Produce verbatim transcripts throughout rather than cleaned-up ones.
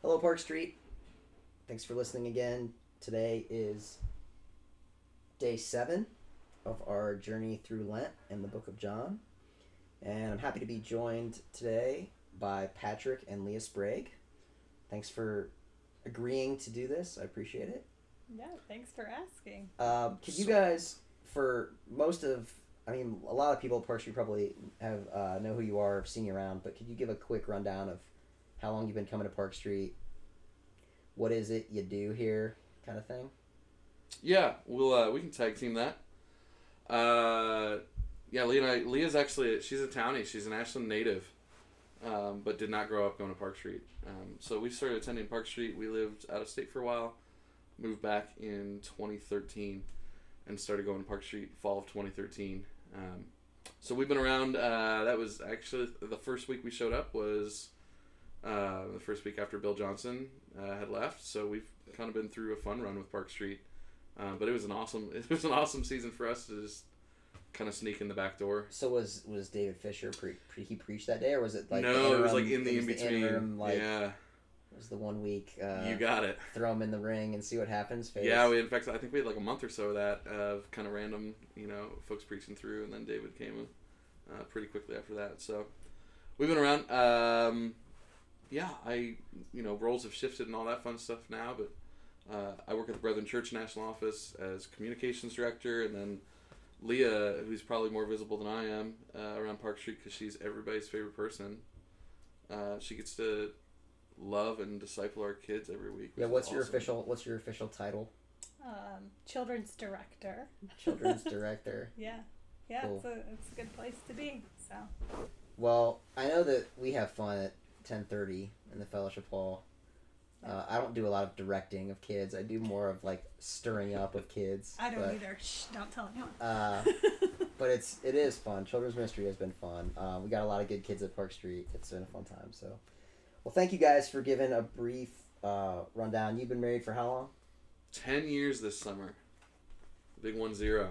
Hello, Park Street. Thanks for listening again. Today is day seven of our journey through Lent and the book of John. And I'm happy to be joined today by Patrick and Leah Sprague. Thanks for agreeing to do this. I appreciate it. Yeah, thanks for asking. Uh, could you guys, for most of, I mean, a lot of people at Park Street probably have uh, know who you are, have seen you around, but could you give a quick rundown of how long you've been coming to Park Street? What is it you do here, kind of thing? Yeah, we'll uh, we can tag team that. Uh, yeah, Leah and I, Leah's actually, she's a townie. She's an Ashland native, um, but did not grow up going to Park Street. Um, so we started attending Park Street. We lived out of state for a while, moved back in twenty thirteen, and started going to Park Street fall of twenty thirteen. Um, so we've been around. Uh, that was actually the first week we showed up was uh, the first week after Bill Johnson uh, had left. So we've kind of been through a fun run with Park Street. Uh, but it was an awesome it was an awesome season for us to just kind of sneak in the back door. So was was David Fisher pre, pre he preached that day, or was it like no? the interim, it was like in the it in was between. The interim, like, yeah, it was the one week. Uh, you got it. Throw him in the ring and see what happens. Phase. Yeah, we in fact I think we had like a month or so of that of kind of random, you know, folks preaching through, and then David came uh, pretty quickly after that. So we've been around. Um, yeah, I you know roles have shifted and all that fun stuff now, but. Uh, I work at the Brethren Church National Office as communications director, and then Leah, who's probably more visible than I am uh, around Park Street because she's everybody's favorite person. Uh, she gets to love and disciple our kids every week. Yeah, what's your awesome. official What's your official title? Um, children's director. Children's director. Yeah, yeah, Cool. it's a it's a good place to be. So. Well, I know that we have fun at ten thirty in the fellowship hall. Uh, I don't do a lot of directing of kids. I do more of like stirring up of kids. I don't but, either. Shh, don't tell anyone. Uh, but it's it is fun. Children's ministry has been fun. Uh, we got a lot of good kids at Park Street. It's been a fun time. So, well, thank you guys for giving a brief uh, rundown. You've been married for how long? Ten years this summer. Big one zero.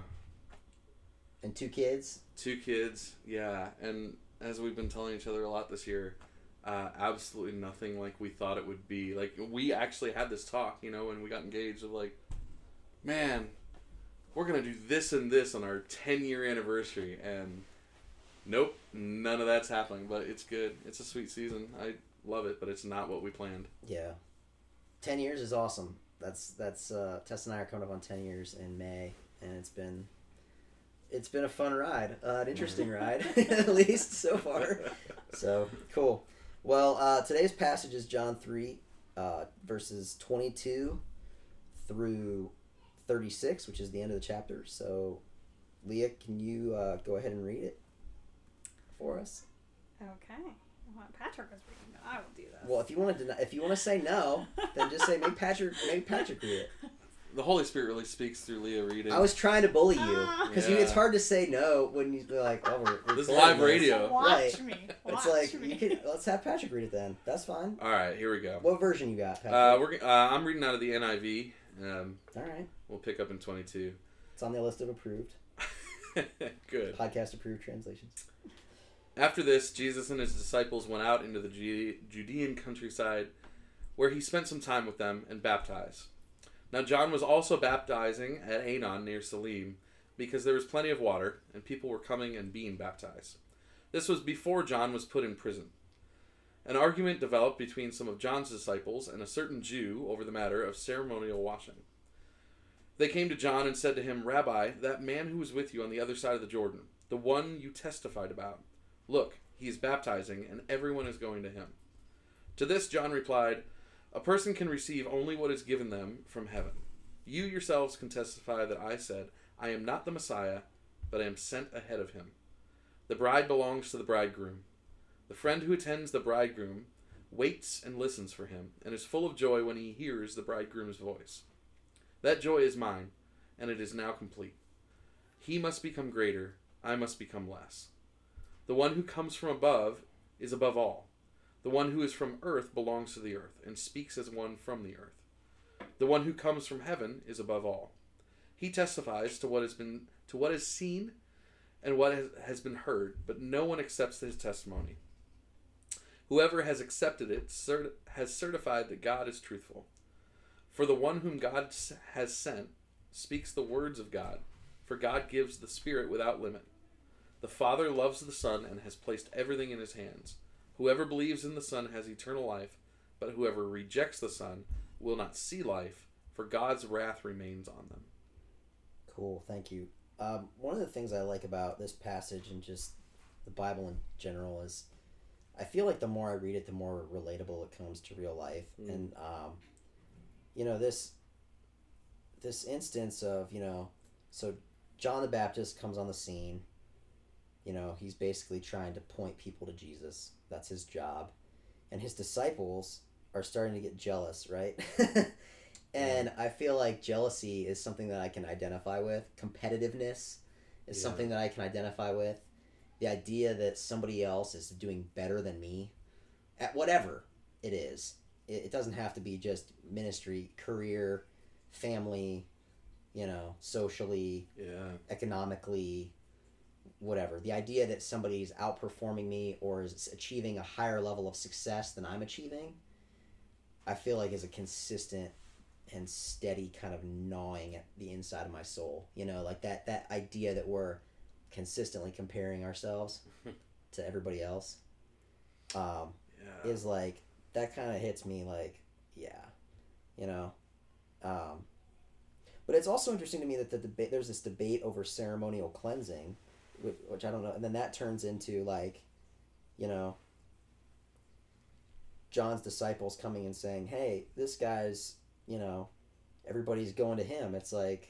And two kids. Two kids, yeah. And as we've been telling each other a lot this year. Uh, absolutely nothing like we thought it would be. Like, we actually had this talk, you know, when we got engaged of like, man, we're going to do this and this on our ten-year anniversary. And nope, none of that's happening. But it's good. It's a sweet season. I love it, but it's not what we planned. Yeah. Ten years is awesome. That's, that's uh, Tess and I are coming up on ten years in May. And it's been, it's been a fun ride. Uh, an interesting ride, at least so far. So, cool. Well, uh, today's passage is John three, uh, verses twenty-two through thirty-six, which is the end of the chapter. So, Leah, can you uh, go ahead and read it for us? Okay. Well, Patrick was reading, but I will do this. Well, if you want to deny, if you want to say no, then just say make Patrick make Patrick read it. The Holy Spirit really speaks through Leah reading. I was trying to bully you because Yeah. it's hard to say no when you're like, oh, we're, we're This is recording live radio. So watch Right. me. It's Watch like me. you can, let's have Patrick read it then. That's fine. All right, here we go. What version you got, Patrick? Uh, we're, uh, I'm reading out of the N I V. Um, All right. we'll pick up in twenty-two. It's on the list of approved Good. podcast approved translations. After this, Jesus and his disciples went out into the Ju- Judean countryside, where he spent some time with them and baptized. Now John was also baptizing at Aenon near Salim, because there was plenty of water, and people were coming and being baptized. This was before John was put in prison. An argument developed between some of John's disciples and a certain Jew over the matter of ceremonial washing. They came to John and said to him, Rabbi, that man who was with you on the other side of the Jordan, the one you testified about, look, he is baptizing, and everyone is going to him. To this John replied, a person can receive only what is given them from heaven. You yourselves can testify that I said, I am not the Messiah, but I am sent ahead of him. The bride belongs to the bridegroom. The friend who attends the bridegroom waits and listens for him, and is full of joy when he hears the bridegroom's voice. That joy is mine, and it is now complete. He must become greater, I must become less. The one who comes from above is above all. The one who is from earth belongs to the earth, and speaks as one from the earth. The one who comes from heaven is above all. He testifies to what has been to what is seen and what has, has been heard, but no one accepts his testimony. Whoever has accepted it cert- has certified that God is truthful. For the one whom God has sent speaks the words of God, for God gives the Spirit without limit. The Father loves the Son and has placed everything in his hands. Whoever believes in the Son has eternal life, but whoever rejects the Son will not see life, for God's wrath remains on them. Cool, thank you. Um, one of the things I like about this passage and just the Bible in general is I feel like the more I read it, the more relatable it comes to real life. Mm. And, um, you know, this this instance of, you know, so John the Baptist comes on the scene. You know, he's basically trying to point people to Jesus. That's his job. And his disciples are starting to get jealous, right? And I feel like jealousy is something that I can identify with. Competitiveness is yeah. something that I can identify with. The idea that somebody else is doing better than me at whatever it is. It, it doesn't have to be just ministry, career, family, you know, socially, yeah. economically, whatever. The idea that somebody's outperforming me or is achieving a higher level of success than I'm achieving, I feel like is a consistent and steady kind of gnawing at the inside of my soul. You know, like that, that idea that we're consistently comparing ourselves to everybody else um, yeah. is like, that kind of hits me like, yeah, you know. Um, but it's also interesting to me that the debate, there's this debate over ceremonial cleansing, which, which I don't know, and then that turns into like, you know, John's disciples coming and saying, hey, this guy's, you know, everybody's going to him. It's like,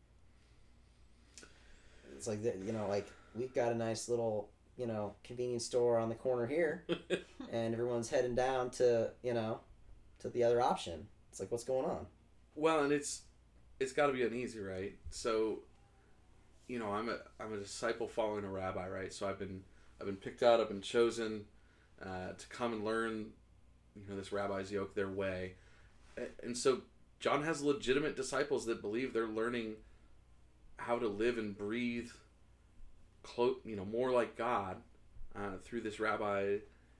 it's like, you know, like, we've got a nice little, you know, convenience store on the corner here, and everyone's heading down to, you know, to the other option. It's like, what's going on? Well, and it's, it's got to be uneasy, right? So, you know, I'm a, I'm a disciple following a rabbi, right? So I've been, I've been picked out, I've been chosen uh, to come and learn, you know, this rabbi's yoke, their way. And so John has legitimate disciples that believe they're learning how to live and breathe, clo- you know, more like God uh, through this rabbi.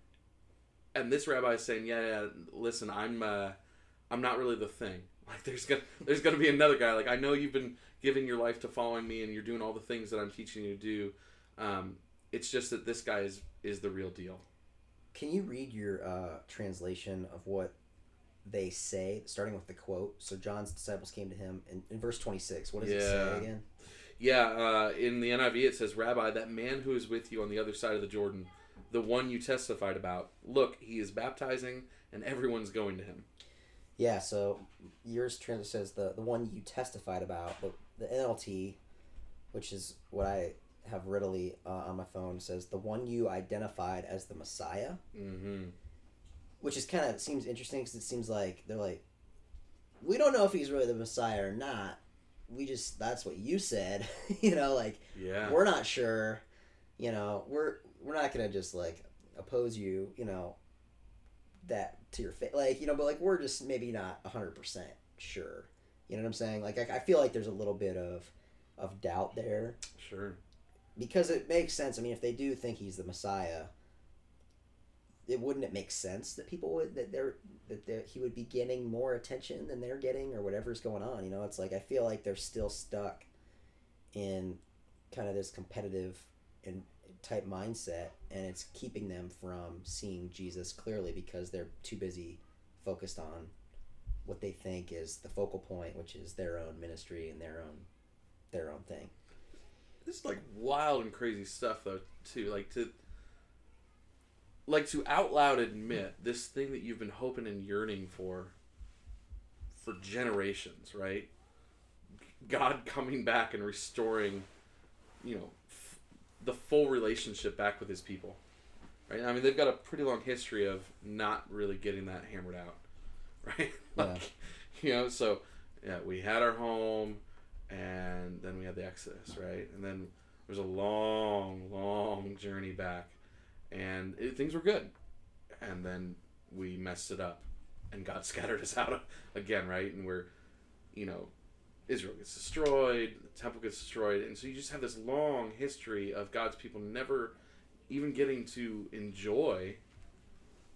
And this rabbi is saying, yeah, yeah, listen, I'm, uh, I'm not really the thing. Like, there's gonna, there's gonna be another guy. Like, I know you've been giving your life to following me, and you're doing all the things that I'm teaching you to do. Um, it's just that this guy is is the real deal. Can you read your uh, translation of what they say, starting with the quote? So John's disciples came to him in, in verse twenty-six. What does yeah. it say again? Yeah, uh, in the N I V it says, Rabbi, that man who is with you on the other side of the Jordan, the one you testified about, look, he is baptizing and everyone's going to him. Yeah, so yours trans says the, the one you testified about. The, the N L T, which is what I have readily uh, on my phone, says the one you identified as the Messiah. Mm-hmm. Which is kind of seems interesting because it seems like they're like, we don't know if he's really the Messiah or not. We just, that's what you said. You know, like, yeah. we're not sure. You know, we're we're not going to just, like, oppose you, you know, that to your face. Like, you know, but, like, we're just maybe not one hundred percent sure. You know what I'm saying? Like, I, I feel like there's a little bit of, of doubt there. Sure. Because it makes sense. I mean, if they do think he's the Messiah, it wouldn't it make sense that people would that they're that they're, he would be getting more attention than they're getting or whatever's going on. You know, it's like I feel like they're still stuck in kind of this competitive and type mindset, and it's keeping them from seeing Jesus clearly because they're too busy focused on what they think is the focal point, which is their own ministry and their own their own thing. This is like wild and crazy stuff though too. Like to like to out loud admit this thing that you've been hoping and yearning for for generations, right? God coming back and restoring, you know, f- the full relationship back with his people. Right? I mean, they've got a pretty long history of not really getting that hammered out. Right? Like, yeah. You know, so yeah, we had our home and then we had the Exodus, right? And then there was a long, long journey back, and it, things were good. And then we messed it up, and God scattered us out again, right? And we're, you know, Israel gets destroyed, the temple gets destroyed, and so you just have this long history of God's people never even getting to enjoy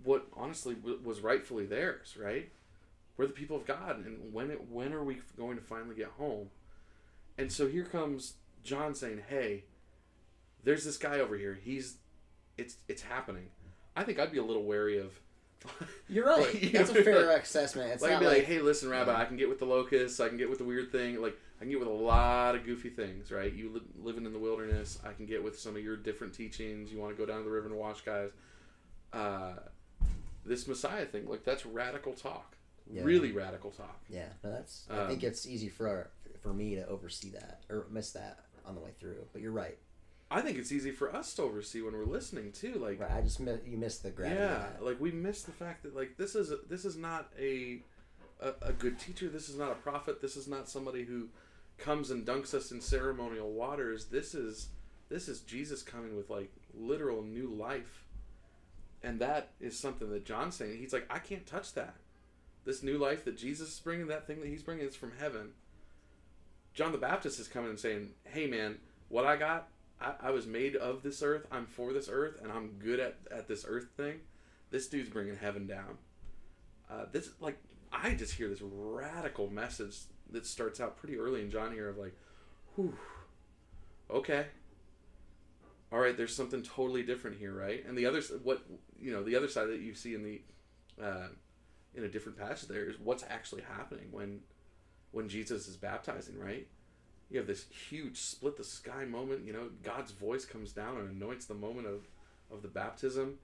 what honestly w- was rightfully theirs, right? We're the people of God, and when it, when are we going to finally get home? And so here comes John saying, "Hey, there's this guy over here. He's, it's it's happening." I think I'd be a little wary of. You're right. you That's know, a fair like, assessment. It's like not be like, like, "Hey, listen, Rabbi, yeah. I can get with the locusts. I can get with the weird thing. Like I can get with a lot of goofy things, right? You li- living in the wilderness. I can get with some of your different teachings. You want to go down to the river and wash guys. Uh, this Messiah thing, like that's radical talk. Yeah. Really radical talk. Yeah, no, that's. Um, I think it's easy for for me to oversee that or miss that on the way through. But you're right. I think it's easy for us to oversee when we're listening too. Like, Right, I just mi- you missed the gravity. yeah, of that. like we miss the fact that like this is this is not a, a a good teacher. This is not a prophet. This is not somebody who comes and dunks us in ceremonial waters. This is this is Jesus coming with like literal new life, and that is something that John's saying. He's like, I can't touch that. This new life that Jesus is bringing, that thing that he's bringing, is from heaven. John the Baptist is coming and saying, hey man, what I got, I, I was made of this earth, I'm for this earth, and I'm good at, at this earth thing. This dude's bringing heaven down. Uh, this, like, I just hear this radical message that starts out pretty early in John here of like, whew, okay. All right, there's something totally different here, right? And the other, what, you know, the other side that you see in the, uh, in a different passage there is what's actually happening when when Jesus is baptizing, right? You have this huge split the sky moment, you know, God's voice comes down and anoints the moment of, of the baptism.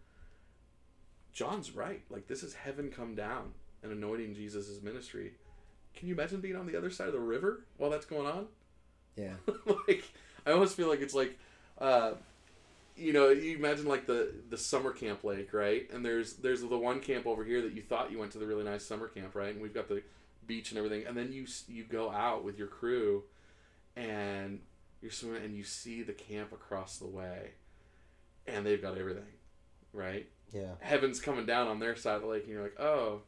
John's right. Like, this is heaven come down and anointing Jesus' ministry. Can you imagine being on the other side of the river while that's going on? Yeah. Like, I almost feel like it's like, uh, you know, you imagine like the, the summer camp lake, right? And there's there's the one camp over here that you thought you went to the really nice summer camp, right? And we've got the beach and everything. And then you you go out with your crew, and you're swimming, and you see the camp across the way, and they've got everything, right? Yeah. Heaven's coming down on their side of the lake, and you're like, oh,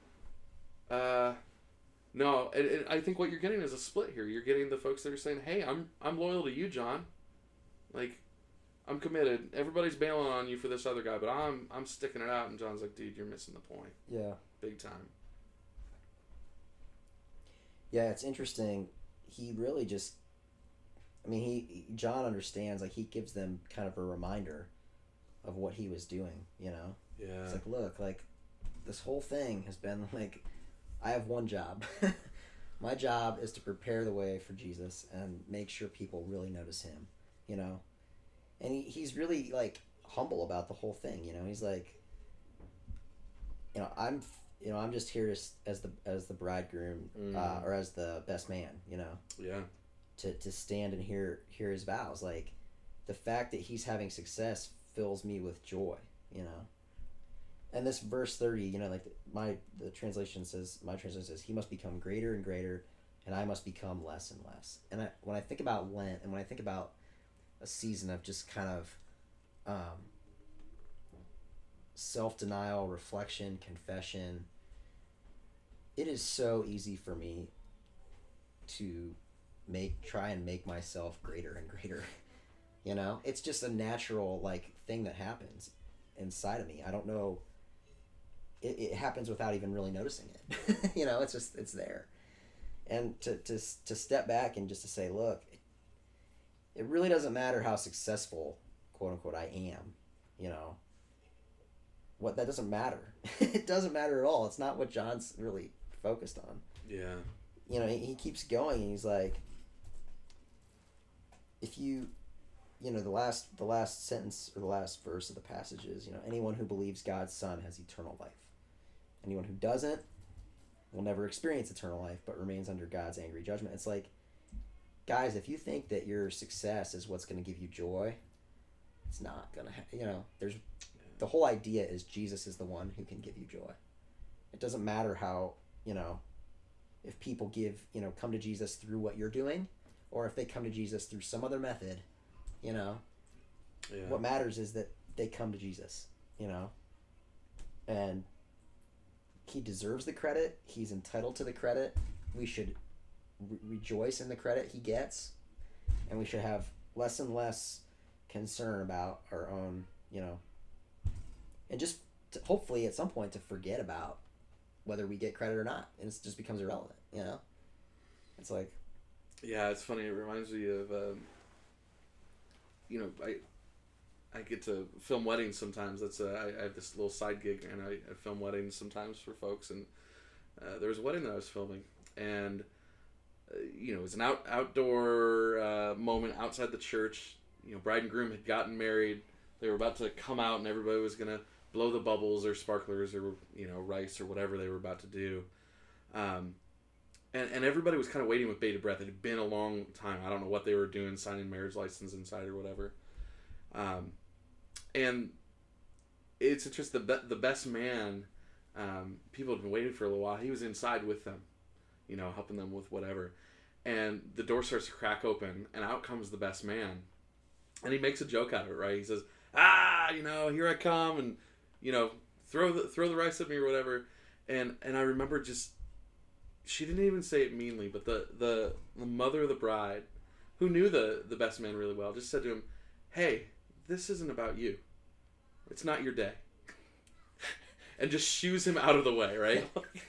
uh, no. And, and I think what you're getting is a split here. You're getting the folks that are saying, hey, I'm I'm loyal to you, John. Like, I'm committed. Everybody's bailing on you for this other guy, but I'm I'm sticking it out. And John's like, dude, you're missing the point. Yeah. Big time. Yeah, it's interesting. He really just, I mean, he John understands. Like, he gives them kind of a reminder of what he was doing. You know. Yeah. It's like, look, like, this whole thing has been like, I have one job. My job is to prepare the way for Jesus and make sure people really notice him. You know. And he, he's really, like, humble about the whole thing, you know. He's like, you know, I'm, you know, I'm just here as, as the as the bridegroom, Mm. uh, or as the best man, you know. Yeah. To to stand and hear hear his vows, like, the fact that he's having success fills me with joy, you know. And this verse thirty, you know, like my the translation says, my translation says, he must become greater and greater, and I must become less and less. And I, when I think about Lent, and when I think about a season of just kind of um, self-denial, reflection, confession, it is so easy for me to make try and make myself greater and greater. You know, it's just a natural, like, thing that happens inside of me. I don't know, it, it happens without even really noticing it. You know, it's just, it's there. And to, to to step back and just to say, look, it really doesn't matter how successful, quote unquote, I am, you know. What that doesn't matter. It doesn't matter at all. It's not what John's really focused on. Yeah. You know, he, he keeps going, and he's like, if you, you know, the last the last sentence or the last verse of the passage is, you know, anyone who believes God's Son has eternal life. Anyone who doesn't will never experience eternal life, but remains under God's angry judgment. It's like, guys, if you think that your success is what's going to give you joy, it's not going to ha- you know, there's the whole idea is Jesus is the one who can give you joy. It doesn't matter how, you know, if people give, you know, come to Jesus through what you're doing, or if they come to Jesus through some other method, you know. Yeah. What matters is that they come to Jesus, you know. And he deserves the credit. He's entitled to the credit. We should re- rejoice in the credit he gets, and we should have less and less concern about our own, you know, and just to, hopefully at some point to forget about whether we get credit or not, and it just becomes irrelevant. You know, it's like, yeah, it's funny. It reminds me of, um, you know, I I get to film weddings sometimes. That's a, I, I have this little side gig, and I, I film weddings sometimes for folks. And uh, there was a wedding that I was filming, and uh, you know, it was an out outdoor uh, moment outside the church. You know, bride and groom had gotten married. They were about to come out, and everybody was gonna blow the bubbles or sparklers or, you know, rice or whatever they were about to do. Um, and, and everybody was kind of waiting with bated breath. It had been a long time. I don't know what they were doing, signing marriage license inside or whatever. Um, and it's interesting, the, the best man, um, people had been waiting for a little while. He was inside with them, you know, helping them with whatever. And the door starts to crack open, and out comes the best man. And he makes a joke out of it, right? He says, ah, you know, here I come, and, you know, throw the throw the rice at me or whatever. And and I remember just, she didn't even say it meanly, but the, the, the mother of the bride, who knew the, the best man really well, just said to him, hey, this isn't about you. It's not your day. And just shoos him out of the way, right?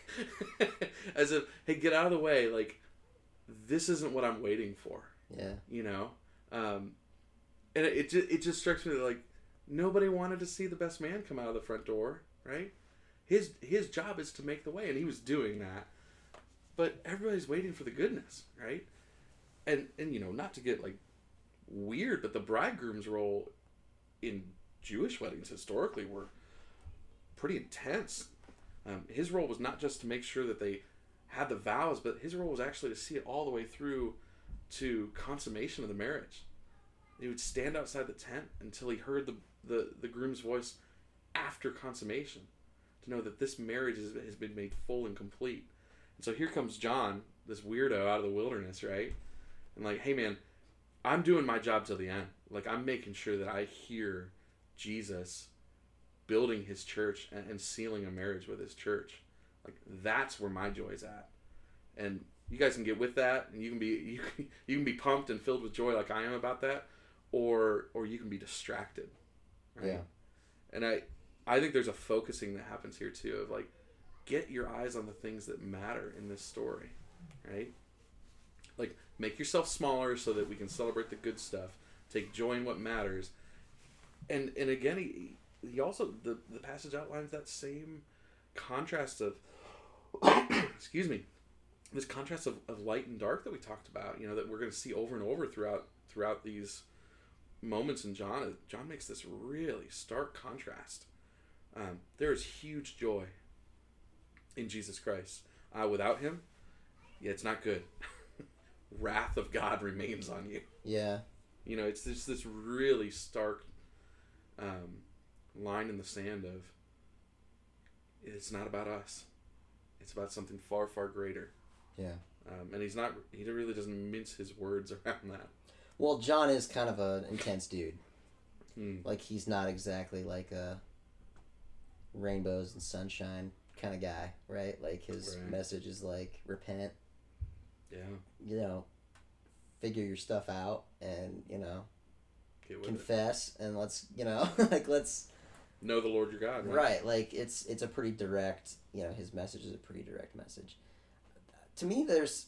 As if, hey, get out of the way. Like, this isn't what I'm waiting for. yeah, You know? Um, and it, it, just, it just strikes me that, like, nobody wanted to see the best man come out of the front door, right? His his job is to make the way, and he was doing that. But everybody's waiting for the goodness, right? And, and you know, not to get, like, weird, but the bridegroom's role in Jewish weddings historically were pretty intense. Um, his role was not just to make sure that they had the vows, but his role was actually to see it all the way through to consummation of the marriage. He would stand outside the tent until he heard the, the, the groom's voice after consummation to know that this marriage is, has been made full and complete. And so here comes John, this weirdo out of the wilderness, right? And like, hey man, I'm doing my job till the end. Like, I'm making sure that I hear Jesus building his church and, and sealing a marriage with his church. Like, that's where my joy's at. And you guys can get with that, and you can be you can, you can be pumped and filled with joy like I am about that, or or you can be distracted, right? Yeah. And I I think there's a focusing that happens here too, of like, get your eyes on the things that matter in this story, right? Like, make yourself smaller so that we can celebrate the good stuff. Take joy in what matters. And and again, he, he also, the, the passage outlines that same contrast of, excuse me, this contrast of, of light and dark that we talked about, you know, that we're going to see over and over throughout throughout these moments in John. John makes this really stark contrast. Um, there is huge joy in Jesus Christ. Uh, without him, yeah, it's not good. Wrath of God remains on you. yeah, You know, it's just this really stark um, line in the sand of, it's not about us. It's about something far, far greater. yeah. Um, and he's not, he really doesn't mince his words around that. Well, John is kind of an intense dude. Hmm. Like, he's not exactly like a rainbows and sunshine kind of guy, right? Like, his Right. message is like, repent, Yeah. you know, figure your stuff out, and, you know, Get with confess, and let's, you know, like, let's, it. Know the Lord your God, right? right, like, it's it's a pretty direct, you know, his message is a pretty direct message. To me, there's,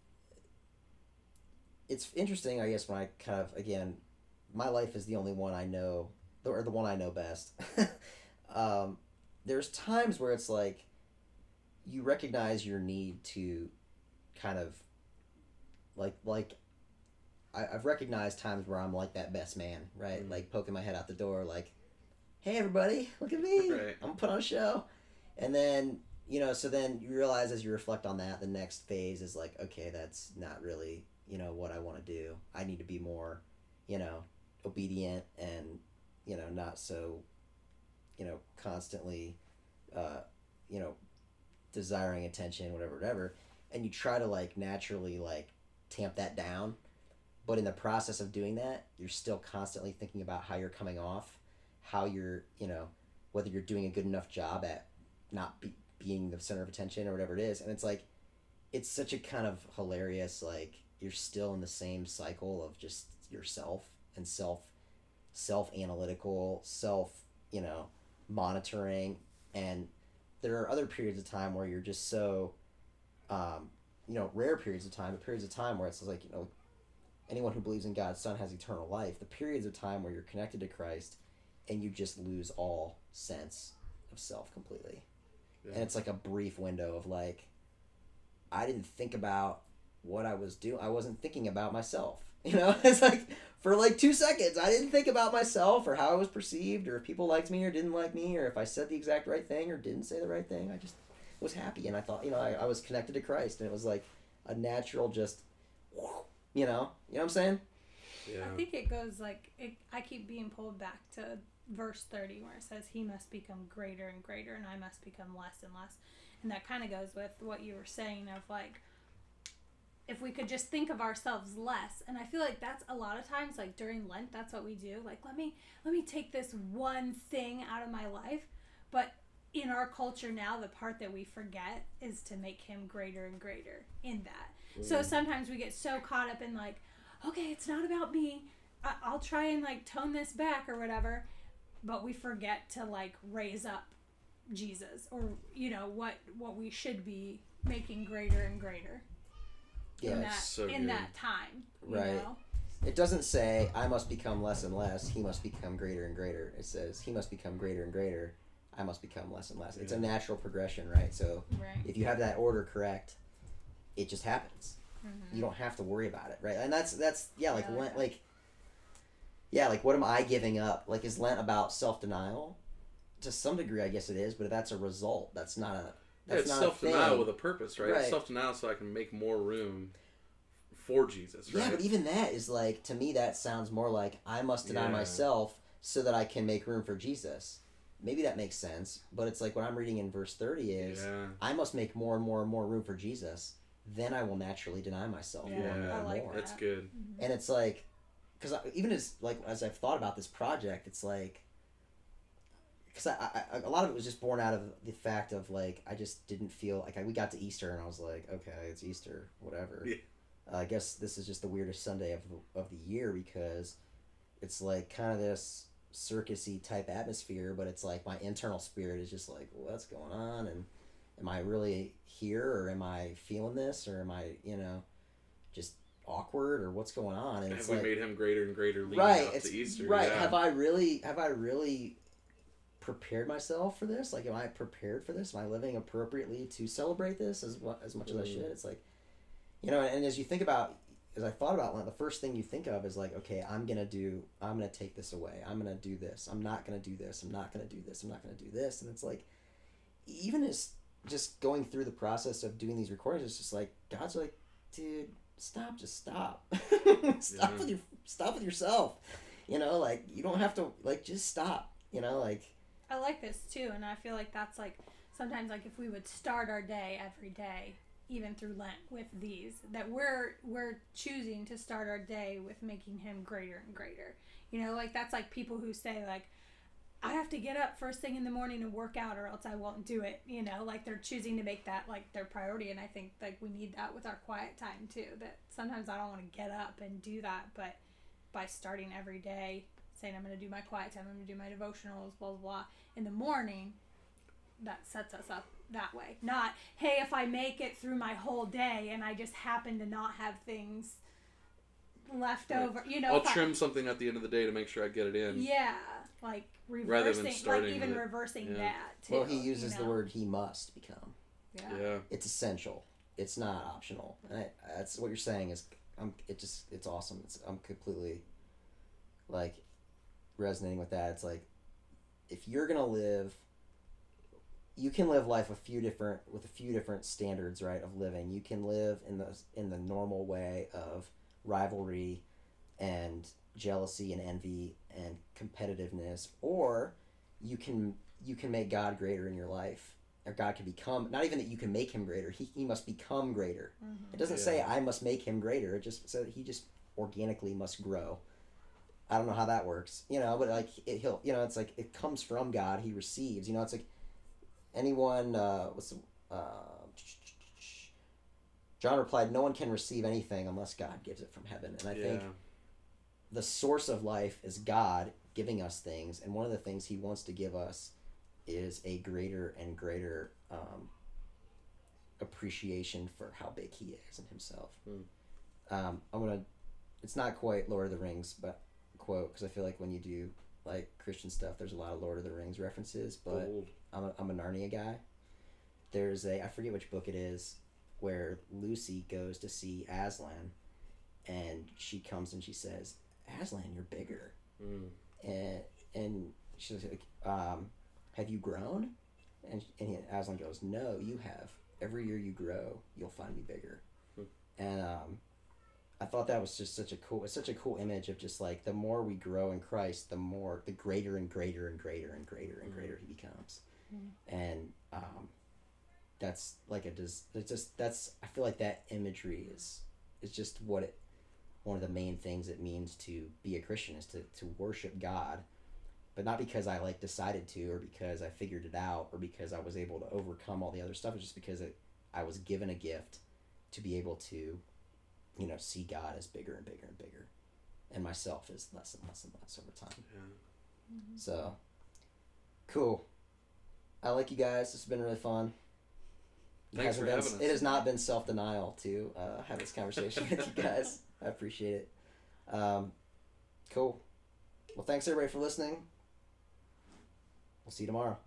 it's interesting, I guess, when I kind of, again, my life is the only one I know, or the one I know best. um, there's times where it's like, you recognize your need to kind of, like, like, I, I've recognized times where I'm like that best man, right? Mm. Like, poking my head out the door, like, hey, everybody, look at me. Right. I'm going to put on a show. And then, you know, so then you realize as you reflect on that, the next phase is like, okay, that's not really, you know, what I want to do. I need to be more, you know, obedient and, you know, not so, you know, constantly, uh, you know, desiring attention, whatever, whatever. And you try to, like, naturally, like, tamp that down. But in the process of doing that, you're still constantly thinking about how you're coming off, how you're, you know, whether you're doing a good enough job at not be, being the center of attention or whatever it is. And it's like, it's such a kind of hilarious, like, you're still in the same cycle of just yourself and self, self-analytical, self, you know, monitoring, And there are other periods of time where you're just so, um, you know, rare periods of time, but periods of time where it's like, you know, anyone who believes in God's Son has eternal life. The periods of time where you're connected to Christ and you just lose all sense of self completely. Yeah. And it's like a brief window of like, I didn't think about what I was doing. I wasn't thinking about myself. You know, it's like for like two seconds, I didn't think about myself or how I was perceived or if people liked me or didn't like me or if I said the exact right thing or didn't say the right thing. I just was happy and I thought, you know, I, I was connected to Christ and it was like a natural just, you know, you know what I'm saying? Yeah. I think it goes like, it, I keep being pulled back to verse thirty where it says, he must become greater and greater and I must become less and less. And that kind of goes with what you were saying of like, if we could just think of ourselves less. And I feel like that's a lot of times, like during Lent, that's what we do. Like, let me, let me take this one thing out of my life. But in our culture now, the part that we forget is to make him greater and greater in that. Mm. So sometimes we get so caught up in like, okay, it's not about me. I- I'll try and like tone this back or whatever. But we forget to like raise up Jesus or, you know, what, what we should be making greater and greater. Yeah, in that so in good. that time, you right. know? It doesn't say I must become less and less. He must become greater and greater. It says he must become greater and greater. I must become less and less. Yeah. It's a natural progression, right? So right. if you have that order correct, it just happens. Mm-hmm. You don't have to worry about it, right? And that's that's yeah, like yeah, Lent, like yeah, like what am I giving up? Like is Lent about self denial? To some degree, I guess it is, but that's a result. That's not a Yeah, it's self-denial with a purpose, right? right. It's self-denial so I can make more room for Jesus, right? Yeah, but even that is like, to me, that sounds more like I must deny yeah. myself so that I can make room for Jesus. Maybe that makes sense, but it's like what I'm reading in verse thirty is, yeah. I must make more and more and more room for Jesus. Then I will naturally deny myself yeah, more and more I and like more. that. That's good. Mm-hmm. And it's like, because even as like as I've thought about this project, it's like, because I, I, a lot of it was just born out of the fact of like I just didn't feel like I, we got to Easter and I was like, okay, it's Easter, whatever. Yeah. Uh, I guess this is just the weirdest Sunday of the, of the year because it's like kind of this circusy type atmosphere, but it's like my internal spirit is just like, what's going on? And am I really here or am I feeling this or am I, you know, just awkward or what's going on? And Have it's we like, made him greater and greater leading right, up it's, to Easter? right. Yeah. Have I really, have I really prepared myself for this? Like, am I prepared for this? Am I living appropriately to celebrate this as what, as much mm. as I should? It's like, you know, and as you think about, as I thought about Lent, the first thing you think of is like, okay, I'm going to do, I'm going to take this away. I'm going to do this. I'm not going to do this. I'm not going to do this. I'm not going to do this. And it's like, even as just going through the process of doing these recordings, it's just like, God's like, dude, stop, just stop. stop yeah. with your, stop with yourself. You know, like, you don't have to, like, just stop, you know, like. I like this too, and I feel like that's like, sometimes like if we would start our day every day, even through Lent with these, that we're we're choosing to start our day with making him greater and greater. You know, like that's like people who say like, I have to get up first thing in the morning and work out or else I won't do it. You know, like they're choosing to make that like their priority. And I think like we need that with our quiet time too, that sometimes I don't want to get up and do that, but by starting every day saying I'm going to do my quiet time, I'm going to do my devotionals, blah, blah, blah, in the morning, that sets us up that way. Not, hey, if I make it through my whole day and I just happen to not have things left right. over, you know. I'll trim I, something at the end of the day to make sure I get it in. Yeah, like reversing, rather than starting like even it. reversing yeah. that too. Well, he uses you know? the word he must become. Yeah. yeah. It's essential. It's not optional. And I, that's what you're saying is, I'm, it just, it's awesome. It's, I'm completely, like, resonating with that. It's like, if you're gonna live, you can live life with a few different with a few different standards, right, of living. You can live in the in the normal way of rivalry and jealousy and envy and competitiveness, or you can you can make God greater in your life, or God can become, not even that you can make him greater, he, he must become greater. Mm-hmm. It doesn't yeah. say I must make him greater. It just says he just organically must grow. I don't know how that works, you know, but like it, he'll, you know, it's like it comes from God. He receives, you know, it's like anyone. Uh, what's the, uh, John replied, "No one can receive anything unless God gives it from heaven." And I yeah. think the source of life is God giving us things, and one of the things He wants to give us is a greater and greater um, appreciation for how big he is in himself. Mm. Um, I'm gonna. It's not quite Lord of the Rings, but quote, because I feel like when you do like Christian stuff, there's a lot of Lord of the Rings references. But Old. I'm a, I'm a Narnia guy. There's a I forget which book it is where Lucy goes to see Aslan, and she comes and she says, "Aslan, you're bigger," Mm. and and she's like, um, "Have you grown?" And and he, Aslan goes, "No, you have. Every year you grow, you'll find me bigger." Hmm. And um, I thought that was just such a cool, it's such a cool image of just like the more we grow in Christ, the more, the greater and greater and greater and greater and greater he becomes. Mm. And um, that's like a does it's just that's I feel like that imagery is is just what it one of the main things it means to be a Christian is to to worship God, but not because I like decided to or because I figured it out or because I was able to overcome all the other stuff. It's just because it, I was given a gift to be able to, you know, see God as bigger and bigger and bigger, and myself is less and less and less over time. Yeah. Mm-hmm. So, cool. I like you guys. This has been really fun. It Thanks hasn't for been, having us. It has not been self-denial to uh, have this conversation with you guys. I appreciate it. Um, cool. Well, thanks everybody for listening. We'll see you tomorrow.